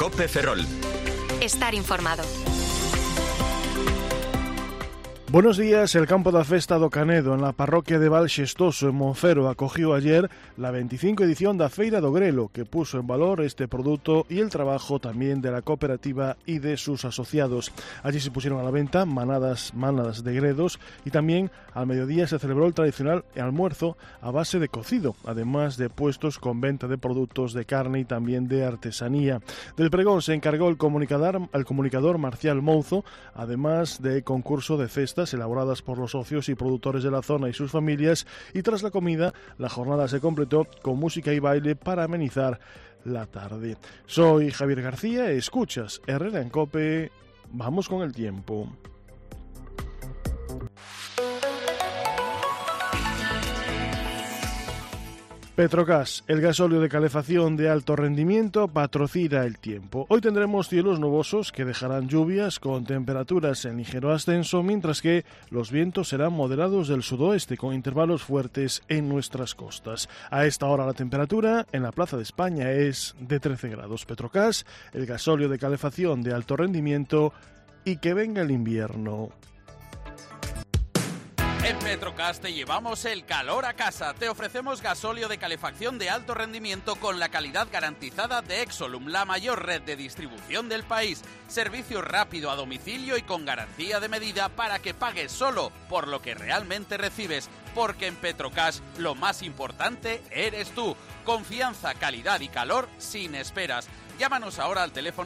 COPE Ferrol. Estar informado. Buenos días. El campo da Festa do Canedo, en la parroquia de Val Xestoso, en Monfero, acogió ayer la 25 edición da Feira do Grelo, que puso en valor este producto y el trabajo también de la cooperativa y de sus asociados. Allí se pusieron a la venta manadas de gredos y también al mediodía se celebró el tradicional almuerzo a base de cocido, además de puestos con venta de productos de carne y también de artesanía. Del pregón se encargó el comunicador Marcial Mouzo, además de concurso de cestas elaboradas por los socios y productores de la zona y sus familias, y tras la comida la jornada se completó con música y baile para amenizar la tarde. Soy Javier García, escuchas Herrera en COPE, vamos con el tiempo. Petrogas, el gasóleo de calefacción de alto rendimiento, patrocina el tiempo. Hoy tendremos cielos nubosos que dejarán lluvias con temperaturas en ligero ascenso, mientras que los vientos serán moderados del sudoeste con intervalos fuertes en nuestras costas. A esta hora la temperatura en la Plaza de España es de 13 grados. Petrogas, el gasóleo de calefacción de alto rendimiento, y que venga el invierno. En Petrogas te llevamos el calor a casa. Te ofrecemos gasóleo de calefacción de alto rendimiento con la calidad garantizada de Exolum, la mayor red de distribución del país. Servicio rápido a domicilio y con garantía de medida para que pagues solo por lo que realmente recibes. Porque en Petrogas lo más importante eres tú. Confianza, calidad y calor sin esperas. Llámanos ahora al teléfono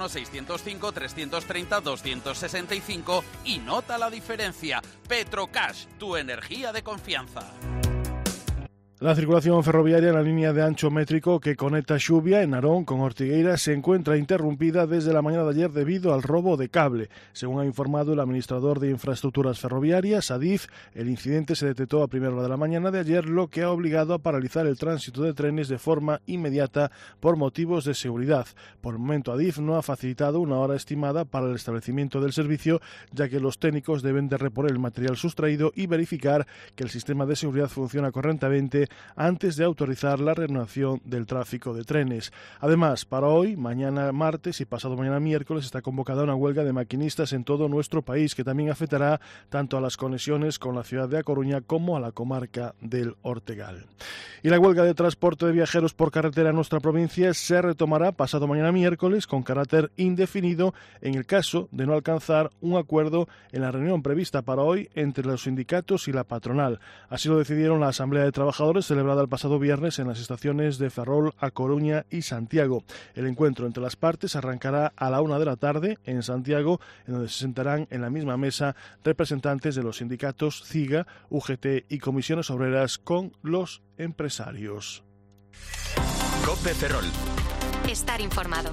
605-330-265 y nota la diferencia. Petrocash, tu energía de confianza. La circulación ferroviaria en la línea de ancho métrico que conecta Xubia en Narón con Ortigueira se encuentra interrumpida desde la mañana de ayer debido al robo de cable. Según ha informado el administrador de infraestructuras ferroviarias, Adif, el incidente se detectó a primera hora de la mañana de ayer, lo que ha obligado a paralizar el tránsito de trenes de forma inmediata por motivos de seguridad. Por el momento, Adif no ha facilitado una hora estimada para el establecimiento del servicio, ya que los técnicos deben de reponer el material sustraído y verificar que el sistema de seguridad funciona correctamente antes de autorizar la reanudación del tráfico de trenes. Además, para hoy, mañana martes y pasado mañana miércoles está convocada una huelga de maquinistas en todo nuestro país, que también afectará tanto a las conexiones con la ciudad de A Coruña como a la comarca del Ortegal. Y la huelga de transporte de viajeros por carretera en nuestra provincia se retomará pasado mañana miércoles con carácter indefinido en el caso de no alcanzar un acuerdo en la reunión prevista para hoy entre los sindicatos y la patronal. Así lo decidieron la Asamblea de Trabajadores celebrada el pasado viernes en las estaciones de Ferrol, A Coruña y Santiago. El encuentro entre las partes arrancará a la 1 de la tarde en Santiago, en donde se sentarán en la misma mesa representantes de los sindicatos CIGA, UGT y comisiones obreras con los empresarios. COPE Ferrol. Estar informado.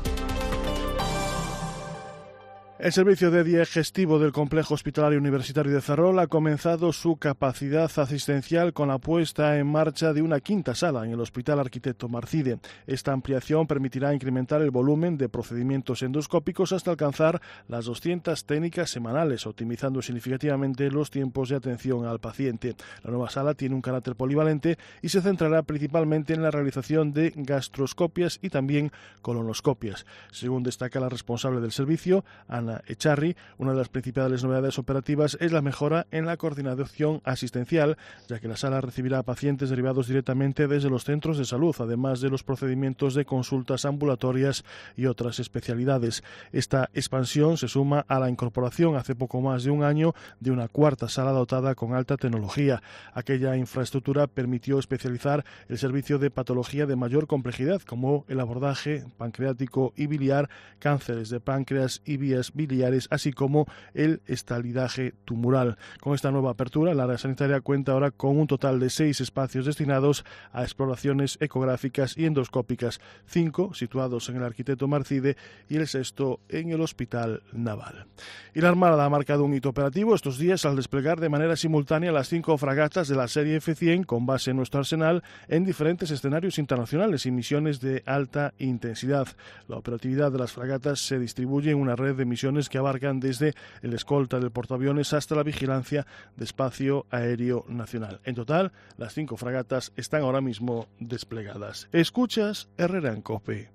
El servicio de día gestivo del Complejo Hospitalario Universitario de Ferrol ha comenzado su capacidad asistencial con la puesta en marcha de una quinta sala en el Hospital Arquitecto Marcide. Esta ampliación permitirá incrementar el volumen de procedimientos endoscópicos hasta alcanzar las 200 técnicas semanales, optimizando significativamente los tiempos de atención al paciente. La nueva sala tiene un carácter polivalente y se centrará principalmente en la realización de gastroscopias y también colonoscopias. Según destaca la responsable del servicio, Ana Echarri, una de las principales novedades operativas es la mejora en la coordinación asistencial, ya que la sala recibirá a pacientes derivados directamente desde los centros de salud, además de los procedimientos de consultas ambulatorias y otras especialidades. Esta expansión se suma a la incorporación hace poco más de un año de una cuarta sala dotada con alta tecnología. Aquella infraestructura permitió especializar el servicio de patología de mayor complejidad, como el abordaje pancreático y biliar, cánceres de páncreas y vías biliares, así como el estalidaje tumoral. Con esta nueva apertura, el área sanitaria cuenta ahora con un total de 6 espacios destinados a exploraciones ecográficas y endoscópicas, 5 situados en el Arquitecto Marcide y el 6º en el Hospital Naval. Y la Armada ha marcado un hito operativo estos días al desplegar de manera simultánea las 5 fragatas de la serie F-100 con base en nuestro arsenal en diferentes escenarios internacionales y misiones de alta intensidad. La operatividad de las fragatas se distribuye en una red de misiones que abarcan desde el escolta del portaaviones hasta la vigilancia de espacio aéreo nacional. En total, las 5 fragatas están ahora mismo desplegadas. Escuchas Herrera en COPE.